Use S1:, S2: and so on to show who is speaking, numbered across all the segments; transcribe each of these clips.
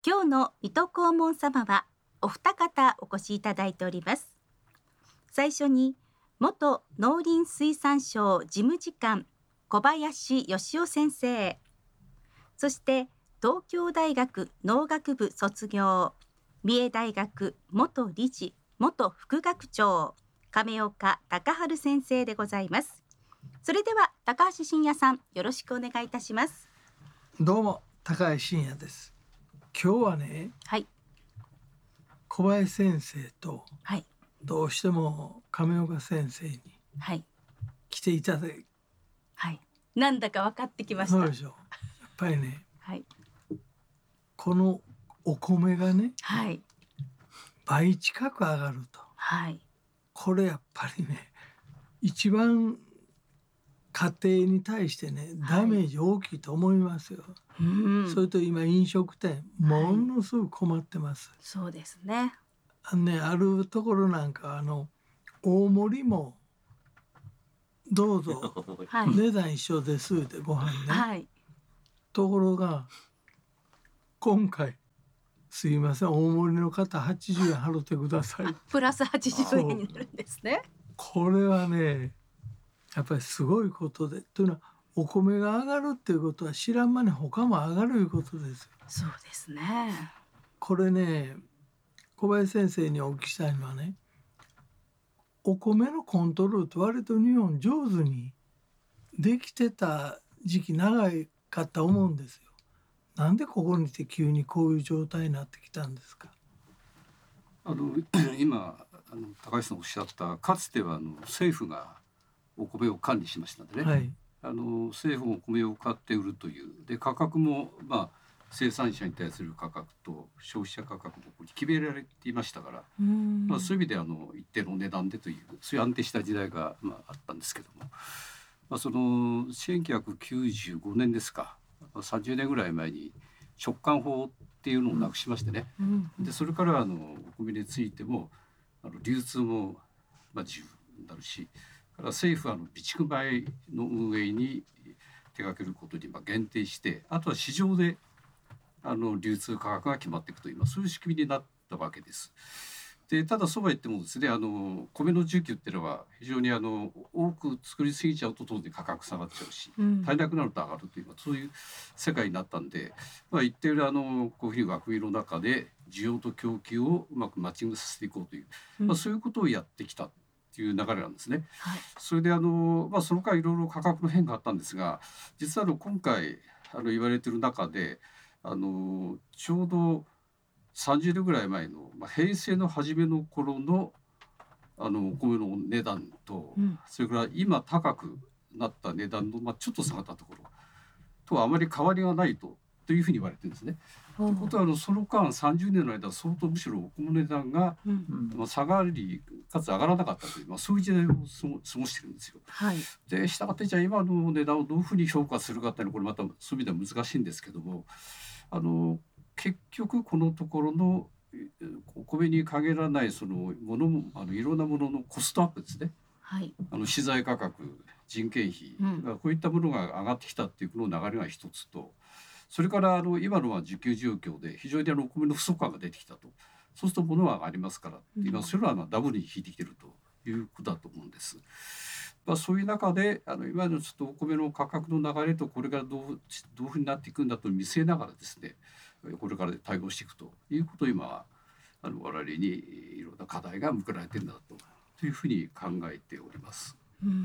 S1: 今日の水戸黄門様はお二方お越しいただいております。最初に元農林水産省事務次官小林義雄先生、そして東京大学農学部卒業、三重大学元理事元副学長亀岡隆治先生でございます。それでは高橋真也さん、よろしくお願いいたします。
S2: どうも高橋真也です。今日はね、
S1: はい、
S2: 小林先生と
S1: はい、
S2: どうしても亀岡先生に
S1: はい、
S2: 来ていただいて、
S1: はい、なんだか分かってきました。
S2: そうでしょう。やっぱりね、
S1: はい、
S2: このお米がね、
S1: はい、
S2: 倍近く上がると、
S1: はい、
S2: これやっぱりね、一番家庭に対してね、ダメージ大きいと思いますよ。それと今飲食店ものすごく困ってます。
S1: そうですね。
S2: あるところなんか大盛りもどうぞ
S1: はい、
S2: 値段一緒ですってご飯ね、
S1: はい、
S2: ところが今回すいません大盛りの方80円払ってください
S1: プラス80円になるんですね。
S2: これはねやっぱりすごいことで、というのはお米が上がるっていうことは知らん間に他も上がるいうことです。
S1: そうですね。
S2: これね、小林先生にお聞きしたいのはね、お米のコントロールって割と日本上手にできてた時期長かったと思うんですよ。なんでここに来て急にこういう状態になってきたんですか。
S3: 今高橋さんおっしゃったかつては政府がお米を管理しましたのでね、
S2: はい、
S3: 政府もお米を買って売るというで価格も、生産者に対する価格と消費者価格も決められていましたから、そういう意味で一定の値段でというそういう安定した時代が、あったんですけども、その1995年ですか、30年ぐらい前に食管法っていうのをなくしましてね、でそれからお米についても流通も自由になるし、から政府は備蓄米の運営に手掛けることに限定して、あとは市場で流通価格が決まっていくという、そういう仕組みになったわけです。でただそうは言ってもですね、米の需給っていうのは非常に多く作りすぎちゃうと当然価格下がっちゃうし、足りなくなると上がるという、そういう世界になったんで、一定のこういうふうに枠組みの中で需要と供給をうまくマッチングさせていこうという、そういうことをやってきたという流れなんですね。
S1: はい、
S3: それでその間いろいろ価格の変化があったんですが、実は今回言われている中でちょうど30年ぐらい前の、平成の初めの頃のお米の値段と、それから今高くなった値段の、ちょっと下がったところとはあまり変わりがないというふうに言われてるんですね。ということはその間30年の間相当むしろお米の値段が、下がりかつ上がらなかったという、そういう時代を過ごしてるんですよ。
S1: はい、
S3: でしたがってじゃあ今の値段をどういうふうに評価するかっていうのはこれまたそういう意味では難しいんですけども、結局このところのお米に限らないそのものもいろんなもののコストアップですね、
S1: はい、
S3: 資材価格、人件費、こういったものが上がってきたっていうこの流れが一つと、それから今のは需給状況で非常にお米の不足感が出てきたと、そうすると物は上がりますからっていう、それはダブルに引いてきてるということだと思うんです。そういう中で今のちょっとお米の価格の流れとこれからどういうふうになっていくんだと見据えながらですね、これから対応していくということを今我々にいろんな課題が向けられているんだというふうに考えております。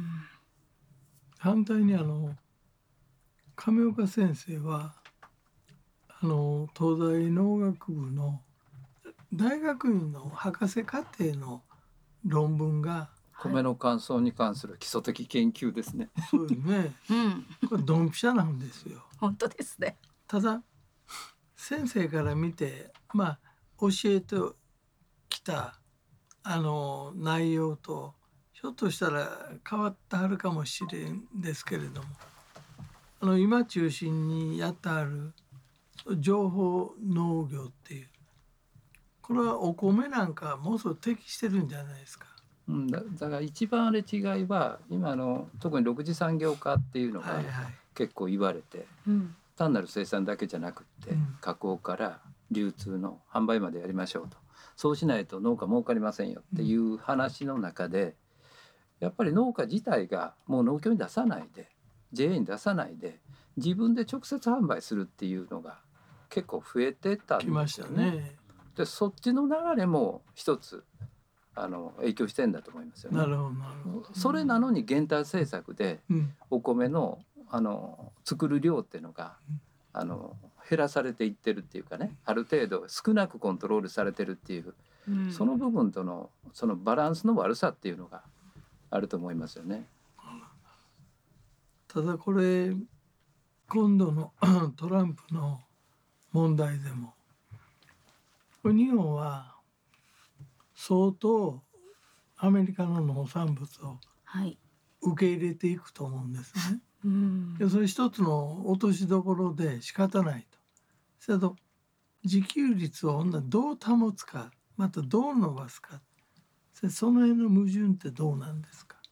S2: 反対に亀岡先生は東大農学部の大学院の博士課程の論文が
S4: 米の乾燥に関する基礎的研究ですね。
S2: そうですね、これドンピシャなんですよ。
S1: 本当ですね。
S2: ただ先生から見て教えてきた内容とひょっとしたら変わってはるかもしれんですけれども、今中心にやってある情報農業っていう、これはお米なんかもうすぐ適してるんじゃないですか。
S4: だから一番違いは今の特に6次産業化っていうのが結構言われて、単なる生産だけじゃなくって加工から流通の販売までやりましょうと。そうしないと農家儲かりませんよっていう話の中で、やっぱり農家自体がもう農協に出さないで JA に出さないで自分で直接販売するっていうのが結構増えてたん
S2: 来ました
S4: ですよね。
S2: ね。
S4: でそっちの流れも一つ影響してんだと思いますよね。
S2: なるほどなるほど。
S4: それなのに減反政策で
S2: うん
S4: お米の作る量っていうのが減らされていってるっていうかね、ある程度少なくコントロールされてるっていう、その部分とのそのバランスの悪さっていうのがあると思いますよね。
S2: ただこれ今度のトランプの問題でもこれ日本は相当アメリカの農産物を受け入れていくと思うんですね。でそれ一つの落としどころで仕方ないと。それと自給率をどう保つかまたどう伸ばすか、その辺の矛盾ってどうなんですか。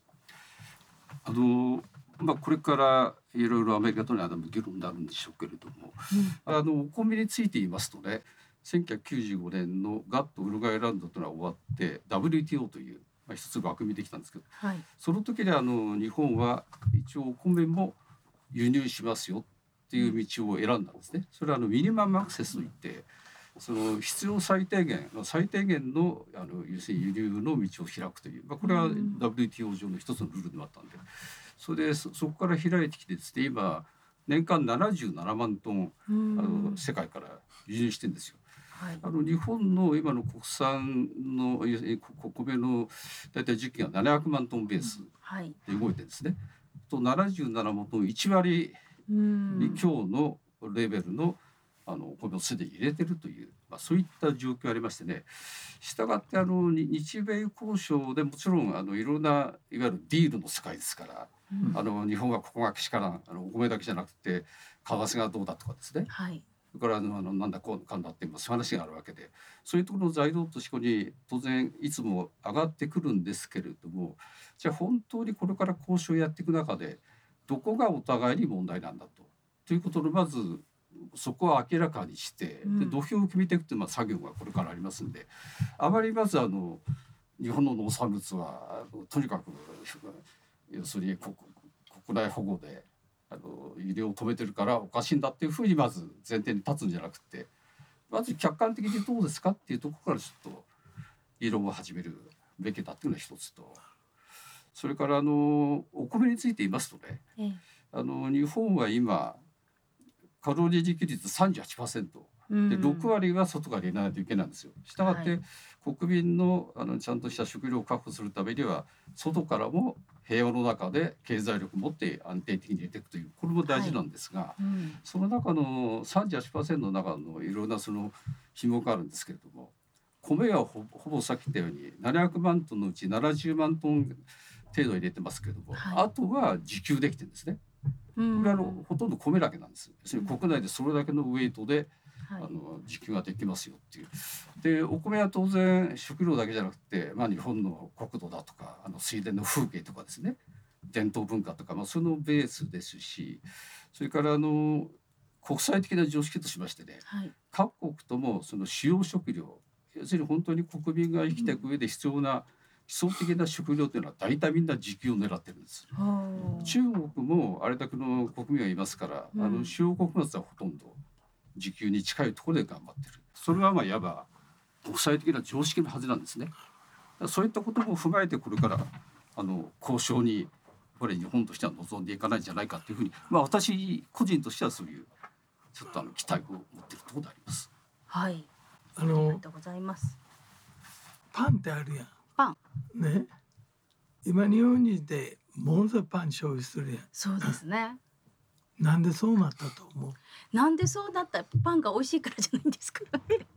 S3: これからいろいろアメリカとの間も議論になるんでしょうけれども、お米について言いますとね、1995年のガットウルグアイランドというのは終わって WTO という、一つ枠組みできたんですけど、その時に日本は一応お米も輸入しますよっていう道を選んだんですね。それはミニマムアクセスといってその必要最低限の要するに輸入の道を開くという、これは WTO 上の一つのルールでもあったんで、それでそこから開いてきてですね、今年間77万トン世界から輸入してるんですよ。日本の今の国産の米のだいたい時期が700万トンベースで動いてるんですね。と77万トン1割に強のレベルの米をすでに入れてるという、そういった状況ありましてね。したがって日米交渉でもちろんいろんないわゆるディールの世界ですから、日本はここがけしからんお米だけじゃなくて為替がどうだとかですね、それからなんだこうかんだっていう話があるわけで、そういうところの材料としてここに当然いつも上がってくるんですけれども、じゃあ本当にこれから交渉をやっていく中でどこがお互いに問題なんだということのまずそこを明らかにして、で土俵を決めていくという作業がこれからありますんで、あまりまず日本の農産物はとにかく要するに国内保護で輸入を止めてるからおかしいんだっていうふうにまず前提に立つんじゃなくて、まず客観的にどうですかっていうところからちょっと議論を始めるべきだっていうのが一つと、それからお米について言いますとね、日本は今カロリー自給率 38%で6割は外から入れないといけないんですよ。したがって、国民のちゃんとした食料を確保するためには外からも平和の中で経済力を持って安定的に入れていくという、これも大事なんですが、その中の 38% の中のいろんなその品目があるんですけれども、米はほぼさっき言ったように700万トンのうち70万トン程度入れてますけれども、あとは自給できてるんですね。これはほとんど米だけなんです。国内でそれだけのウェイトで自給ができますよっていう。でお米は当然食料だけじゃなくて、日本の国土だとか水田の風景とかですね、伝統文化とか、そのベースですし、それから国際的な常識としましてね、各国ともその主要食料、要するに本当に国民が生きていく上で必要な基礎的な食料というのは大体みんな自給を狙ってるんです。中国もあれだけの国民がいますから、主要穀物はほとんど自給に近いところで頑張ってる。それはいわば国際的な常識のはずなんですね。そういったことも踏まえてこれから交渉にこれ日本としては望んでいかないんじゃないかというふうに、私個人としてはそういうちょっと期待を持っているところであります。
S1: ありがとうございます。
S2: パンってあるやん。
S1: パン
S2: ね、今日本人でものすごいパン消費するやん。
S1: そうですね。
S2: なんでそうなったと思う？
S1: なんでそうなった？パンが美味しいからじゃないんですか。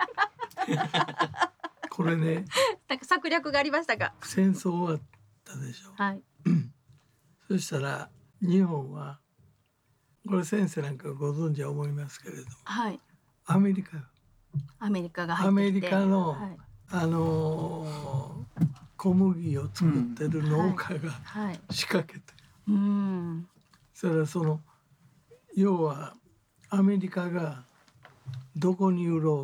S2: これね、
S1: なんか策略がありましたか？
S2: 戦争終わったでしょ。そしたら日本はこれ先生なんかご存知は思いますけれども、アメリカが入ってきて、アメリカの、小麦を作ってる農家が仕掛けて、それは要はアメリカがどこに売ろうと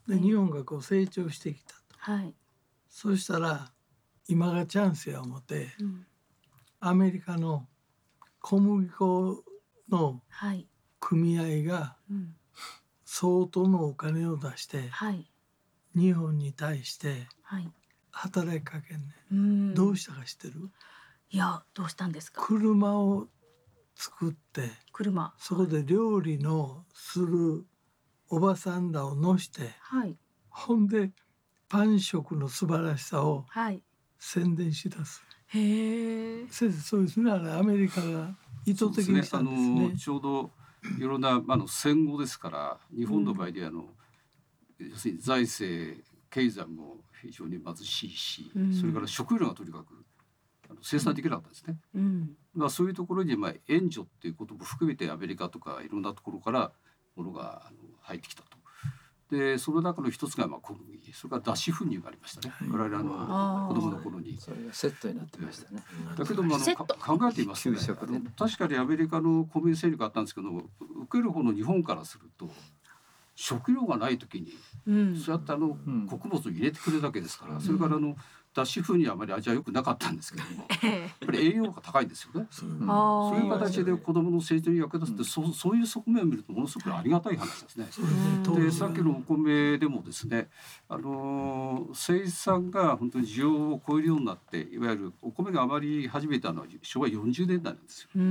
S2: で日本がこう成長してきたと。
S1: はい。
S2: そうしたら今がチャンスや思って
S1: うん。
S2: アメリカの小麦粉の
S1: はい。
S2: 組合が
S1: うん。
S2: 相当のお金を出して
S1: はい。
S2: 日本に対して
S1: はい。
S2: 働きかけんね
S1: う
S2: ん。
S1: ん。
S2: どうしたか知ってる？
S1: いや、どうしたんですか？
S2: 車を作って
S1: 車。
S2: そこで料理のするおばさんらを乗して
S1: はい。
S2: ほんでパン食の素晴らしさを
S1: はい。
S2: 宣伝しだす。
S1: へえ。
S2: 先生そうですね。あれアメリカが意図的にしたんですね。
S3: ちょうどいろんな、戦後ですから日本の場合で要するに財政経済も非常に貧しいし、それから食料がとにかく生産できなかったんですね。
S1: うん。
S3: そういうところに援助っていうことも含めてアメリカとかいろんなところからものが入ってきたと。でその中の一つが小麦、それから脱脂粉乳がありましたね。我々子供の頃に。
S4: それがセットになってましたね。
S3: だけども
S1: セット
S3: 考えてみますとね、
S4: 給食でね
S3: 確かにアメリカの小麦戦略あったんですけど、受ける方の日本からすると食料がない時に
S1: うん。
S3: そうやって穀物を入れてくれるだけですから、それから脱脂粉乳はあまり味は良くなかったんですけども、やっぱり栄養が高いんですよね。
S1: ああ。
S3: そういう形で子どもの成長に役立つって、そういう側面を見るとものすごくありがたい話ですね。
S2: そうですね。当時は
S3: でさっきのお米でもですね、生産が本当に需要を超えるようになって、いわゆるお米が余り始めたのは昭和40年代なんですよ。
S1: うん。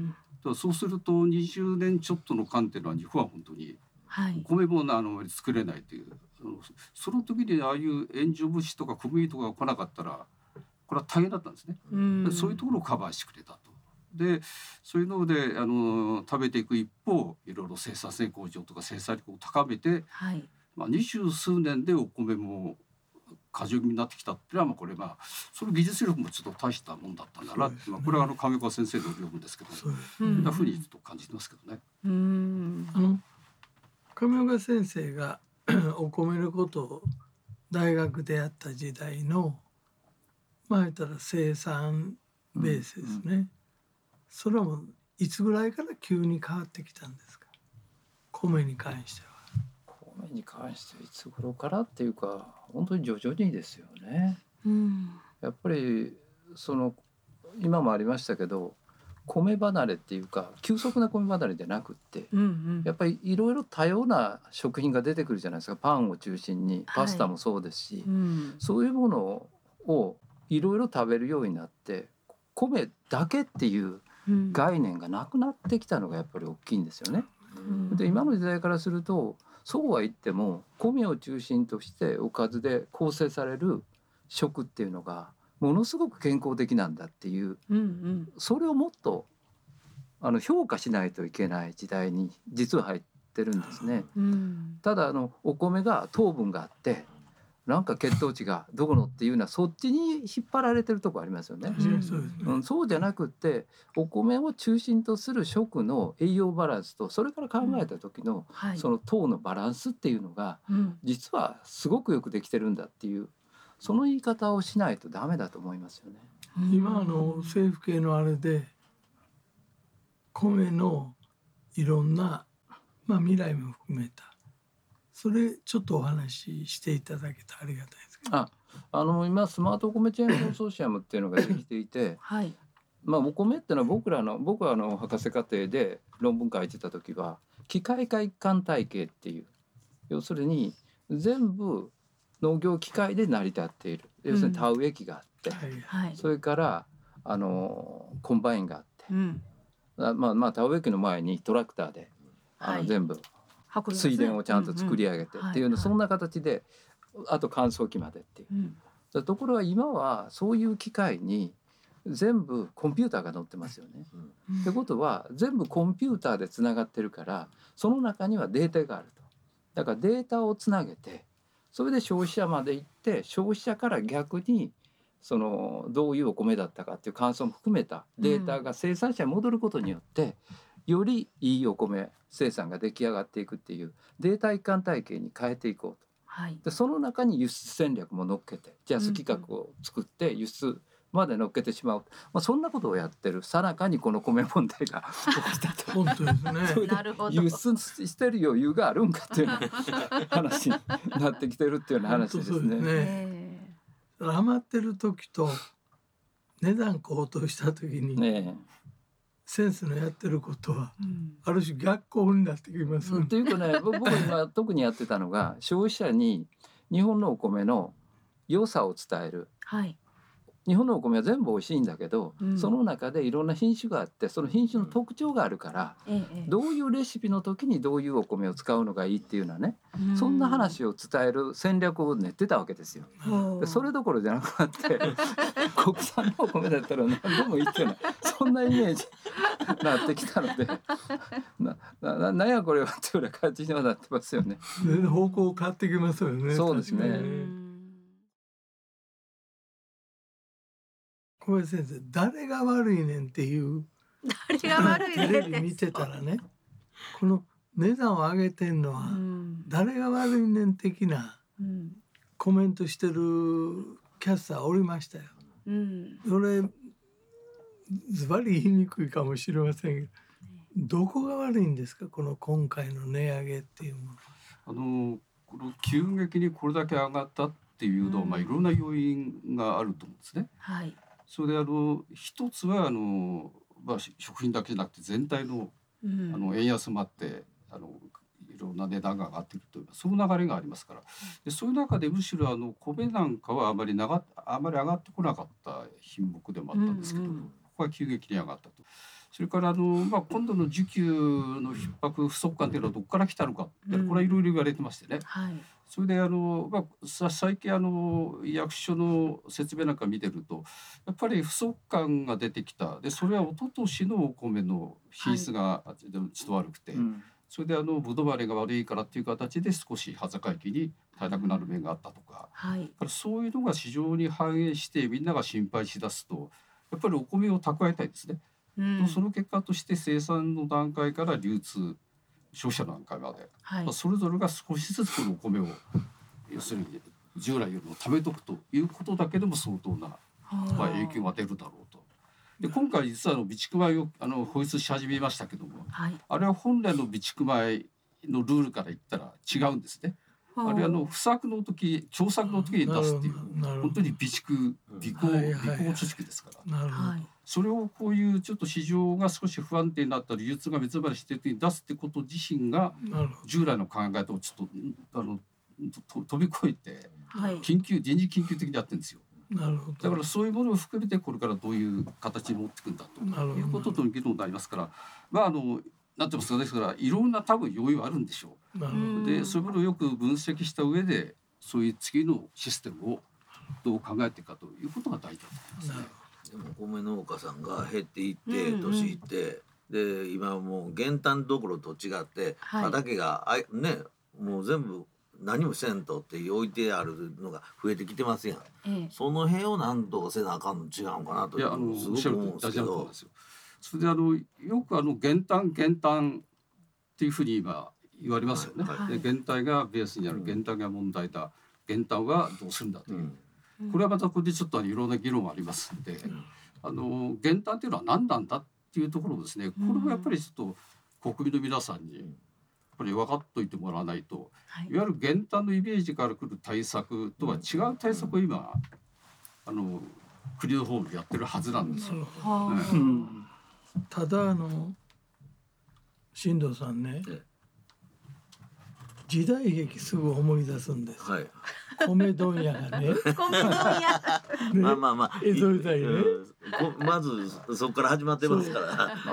S3: だからそうすると20年ちょっとの間っていうのは日本は本当に
S1: はい
S3: お。米も作れないという、その時にああいう援助物資とか小麦とかが来なかったらこれは大変だったんですね。
S1: うん。
S3: そういうところをカバーしてくれたと。でそういうので食べていく一方、いろいろ生産性向上とか生産力を高めて、
S1: はい。
S3: 20数年でお米も過剰になってきたっていうのは、これその技術力もちょっと大したもんだったんだなって、
S2: そうですね
S3: これは亀岡先生の読むんですけど、
S2: そうです
S3: そんなふうにちょっと感じてますけどね。
S1: うん。
S2: 亀岡先生がお米のことを大学でやった時代の言ったら生産ベースですね。それはもういつぐらいから急に変わってきたんですか？米に関しては。
S4: 米に関してはいつ頃からっていうか本当に徐々にですよね。
S1: うん。
S4: やっぱり今もありましたけど米離れっていうか急速な米離れじゃなくって
S1: うん。
S4: やっぱりいろいろ多様な食品が出てくるじゃないですか。パンを中心にパスタもそうですし、
S1: うん。
S4: そういうものをいろいろ食べるようになって米だけっていう
S1: うん。
S4: 概念がなくなってきたのがやっぱり大きいんですよね。
S1: うん
S4: で今の時代からするとそうは言っても米を中心としておかずで構成される食っていうのがものすごく健康的なんだっていう
S1: うん。
S4: それをもっと評価しないといけない時代に実は入ってるんですね。
S1: うん。
S4: ただお米が糖分があってなんか血糖値がどこのっていうのはそっちに引っ張られてるとこありますよね。
S2: そうですね。
S4: そうじゃなくってお米を中心とする食の栄養バランスとそれから考えた時の
S1: はい。
S4: その糖のバランスっていうのが
S1: うん。
S4: 実はすごくよくできてるんだっていうその言い方をしないとダメだと思いますよね。
S2: 今政府系のあれで米のいろんな、未来も含めたそれちょっとお話ししていただけたらありがたいですけど。
S4: 今スマートお米チェーンコンソーシアムっていうのができていて
S1: はい。
S4: お米っていうのは僕は博士課程で論文書いてた時は機械化一貫体系っていう要するに全部農業機械で成り立っている要するに田植え機があって、
S1: はい。
S4: それからコンバインがあって
S1: うん。
S4: 田植え機の前にトラクターで
S1: はい
S4: 全部
S1: 運びますね
S4: 水田をちゃんと作り上げてっていうのそんな形であと乾燥機までっていう
S1: うん。
S4: ところが今はそういう機械に全部コンピューターが載ってますよね。ってことは全部コンピューターでつながってるからその中にはデータがあると。だからデータをつなげてそれで消費者まで行って消費者から逆にどういうお米だったかっていう感想も含めたデータが生産者に戻ることによってよりいいお米生産が出来上がっていくっていうデータ一貫体系に変えていこうと。
S1: はい。
S4: でその中に輸出戦略も乗っけてジャス規格を作って輸出まで乗っけてしまう、そんなことをやってるさなかにこの米問題が起きたと。
S2: 本当ですね。
S4: それで
S1: なるほど。
S4: 輸出してる余裕があるんかっていうような話になってきてるっていうような話ですね。
S2: 本当そうですね。余ってる時と値段高騰した時に、
S4: ね
S2: 先生のやってることは
S1: うん
S2: ある種逆行になってきますよね。
S4: というかね、僕今特にやってたのが消費者に日本のお米の良さを伝える。
S1: はい。
S4: 日本のお米は全部美味しいんだけど、
S1: うん
S4: その中でいろんな品種があってその品種の特徴があるからどういうレシピの時にどういうお米を使うのがいいっていうのはね、そんな話を伝える戦略を練ってたわけですよ。でそれどころじゃなくなって国産のお米だったら何でもいいっていうようなそんなイメージになってきたのでなんやこれはっていうような感じにはなってますよね。
S2: 全然方向変わってきますよね。
S4: そうですね
S2: 確かに小林先生、誰が悪いねんっていう
S1: 誰が悪い
S2: テ
S1: ね
S2: レビ見てたらね、この値段を上げてんのは誰が悪いねん的なコメントしてるキャスターおりましたよ。それズバリ言いにくいかもしれませんけど、どこが悪いんですか、この今回の値上げっていうもの。
S3: この急激にこれだけ上がったっていうのは、いろんな要因があると思うんですね。
S1: はい。
S3: それで一つは食品だけじゃなくて全体の円安もあっていろんな値段が上がっているというその流れがありますから、でそういう中でむしろ米なんかはあまり上がってこなかった品目でもあったんですけど、ここは急激に上がったと。それから今度の需給の逼迫不足感というのはどこから来たのかってこれはいろいろ言われてましてね、
S1: はい。
S3: それで最近役所の説明なんか見てるとやっぱり不足感が出てきた。でそれは一昨年のお米の品質がちょっと悪くて、それでぶどまれが悪いからっていう形で少し端境期に耐えなくなる面があったとか、
S1: はい。
S3: やっぱりそういうのが市場に反映してみんなが心配しだすとやっぱりお米を蓄えたいですね。その結果として生産の段階から流通消費者の段階まで、それぞれが少しずつこのお米を要するに従来よりも食べとくということだけでも相当な、影響が出るだろうと。で今回実は備蓄米を放出し始めましたけども、あれは本来の備蓄米のルールから言ったら違うんですね。あれは不作の時凶作の時に出すっていう本当に備蓄備考貯蓄ですから、それをこういうちょっと市場が少し不安定になったり流通が目詰まりしている時に出すってこと自身が従来の考え方をちょっと飛び越えて人事緊急的にやってるんですよ。だからそういうものを含めてこれからどういう形に持っていくんだということとの議論になりますから、なんて言いますか、ですからいろんな多分要因はあるんでしょう。でそういうものをよく分析した上でそういう次のシステムをどう考えていくかということが大事だと思いますね。
S5: でも米農家さんが減っていって年いって、で今もう減反どころと違って畑がもう全部何もせんとって置いてあるのが増えてきてますやん、その辺を何とかせなあかんの違うかなとすごく思うんですけど、
S3: それでよく減反っていうふうに今言われますよね。で減反がベースにある、減反が問題だ、減反はどうするんだという、これはまたこれでちょっといろんな議論がありますので、減反っていうのは何なんだっていうところをですね、これもやっぱりちょっと国民の皆さんにやっぱり分かっといてもらわないと、いわゆる減反のイメージから来る対策とは違う対策を今国の方でやってるはずなんですよ。
S2: ただ進藤さんね、時代劇すぐ思い出すんです。米問屋がね江戸時代ね、
S5: まずそこから始まってますから。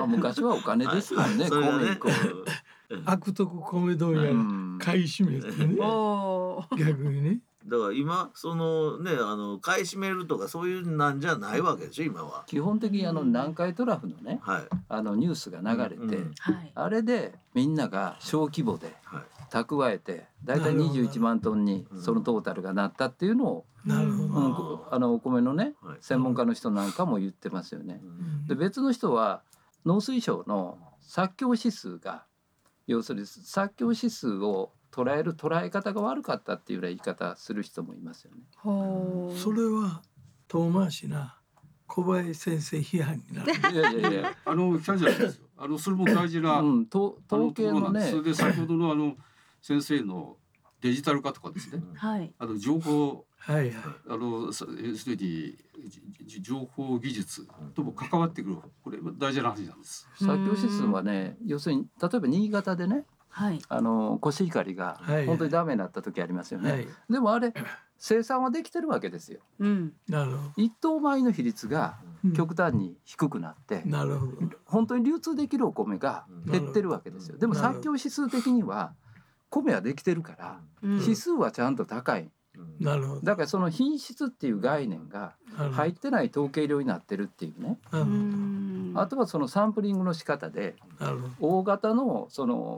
S4: 昔はお金ですからね。
S2: 悪徳米問屋が買い占めてね逆にね。
S5: だから今買い占めるとかそういうなんじゃないわけでしょ今は。
S4: 基本的に南海トラフのね、ニュースが流れて、あれでみんなが小規模で蓄えてだいたい21万トンにそのトータルがなったっていうのをお米のね専門家の人なんかも言ってますよね。で別の人は農水省の作況指数が要するに作況指数を捉え方が悪かったっていうような言い方する人もいますよね。
S2: それは遠回しな小林先生批判になる。
S4: いやいやいや
S3: キャンじゃないですよ。それも大事な、
S4: 統計のね。
S3: それで先ほどの先生のデジタル化とかですね。
S1: はい。
S3: 情報、
S2: はいはい。
S3: すでに情報技術とも関わってくる、これ大事な話なんです。
S4: 作業指数はね、要するに例えば新潟でね、
S1: はい、
S4: コシヒカリが本当にダメになった時ありますよね。はい、でもあれ生産はできてるわけですよ。
S2: なるほど。
S4: 一等米の比率が極端に低くなって、
S2: なるほど。
S4: 本当に流通できるお米が減ってるわけですよ。でも作業指数的には米はできてるから、指数はちゃんと高い。
S2: なるほど。
S4: だからその品質っていう概念が入ってない統計量になってるっていうね。あとはそのサンプリングの仕方で大型のその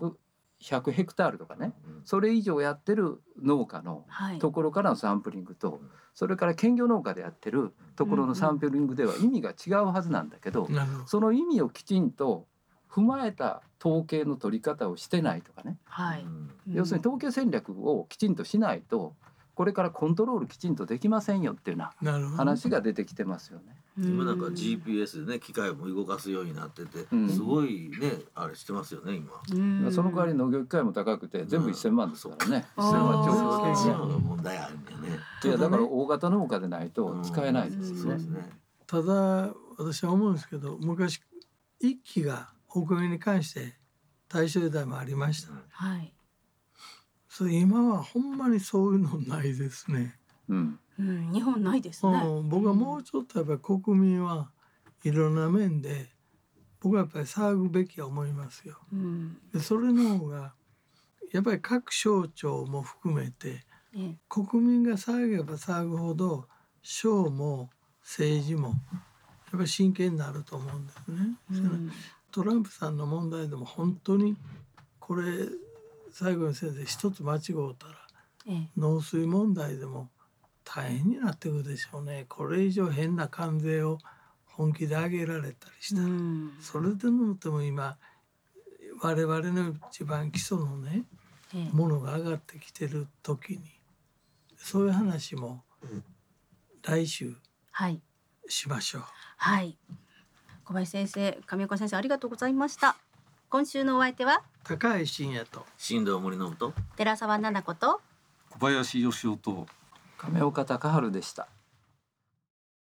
S4: 100ヘクタールとかね、それ以上やってる農家のところからのサンプリングと、それから兼業農家でやってるところのサンプリングでは意味が違うはずなんだけど、その意味をきちんと踏まえた統計の取り方をしてないとかね、要するに統計戦略をきちんとしないとこれからコントロールきちんとできませんよっていうような話が出てきてますよね。
S5: 今なんか GPS でね機械も動かすようになってて、すごいねあれしてますよね今。
S4: その代わり農業機械も高くて全部1000万ですからね。1000万
S5: 超問題あるんだよね。
S4: いやだから大型農家でないと使えないですよね。
S2: ただ私は思うんですけど、昔一揆がお米に関して大正時代もありました。
S1: はい。
S2: それ今はほんまにそういうのないですね。
S1: 日本ないですね。
S2: 僕はもうちょっとやっぱり国民はいろんな面で僕はやっぱり騒ぐべきは思いますよ。でそれの方がやっぱり各省庁も含めて国民が騒げば騒ぐほど省も政治もやっぱり真剣になると思うんですね。トランプさんの問題でも本当にこれ最後に先生一つ間違うたら農水問題でも大変になってくるでしょうね。これ以上変な関税を本気で上げられたりしたら、それでもっても今我々の一番基礎のねものが上がってきてる時にそういう話も来週しましょう。
S1: はい、小林先生、上岡先生ありがとうございました。今週のお相手は
S2: 高橋真也と
S5: 新藤森信と
S1: 寺澤奈々子と
S3: 小林義雄と
S4: 亀岡隆治でした。